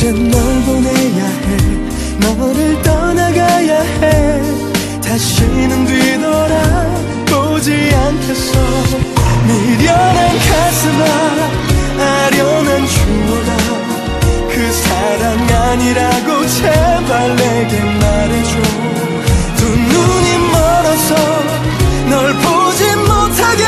이젠 널 보내야 해. 너를 떠나가야 해. 다시는 뒤돌아보지 않겠어. 미련한 가슴아, 아련한 추억아, 그 사랑 아니라고 제발 내게 말해줘. 두 눈이 멀어서 널 보지 못하게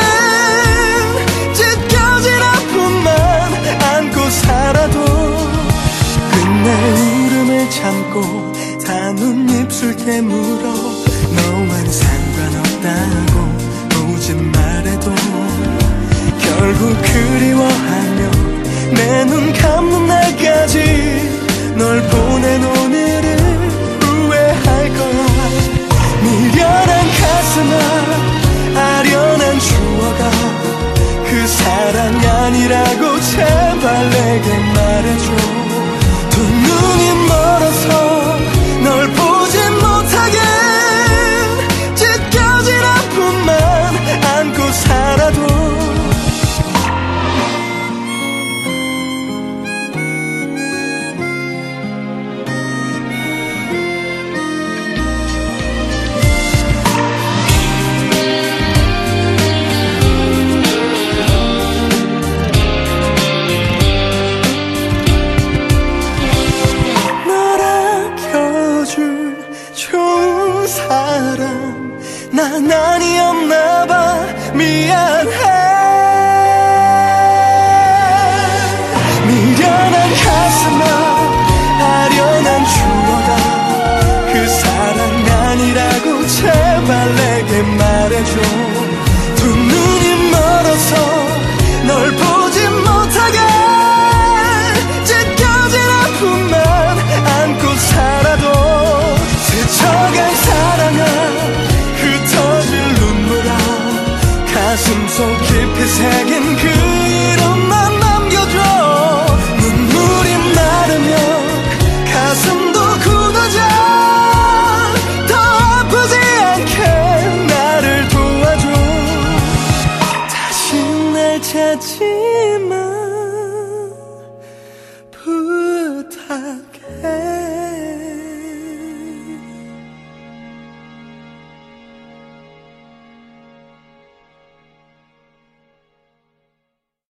찢겨진 아픔만 안고 살아도 끝내 울음을 참고 단운 입술 깨물어 너와는 상관없다고 오진 말해도 결국 그리워하며 내 눈 감는 날까지 널 보낸 오늘을 후회할 거야. 미련한 가슴아, 아련한 추억아, 그 사랑 아니라고 제발 내게 말해줘. 두 눈이 멀어서 널 보지 못하게 찢겨진 아픔만 안고 살아도 난 아니었나봐. 미안해. 미련한 가슴아, 아련한 추억아, 그 사랑 아니라고 제발 내게 말해줘. 두 눈이 멀어서 널 보지 못하게 찢겨진 아픔만 안고 살아도 스쳐간 사랑아, 가슴속 깊이 새긴 그 이름만 남겨줘. 눈물이 마르면 가슴도 굳어져. 더 아프지 않게 나를 도와줘. 다시 날 찾지 마 부탁해.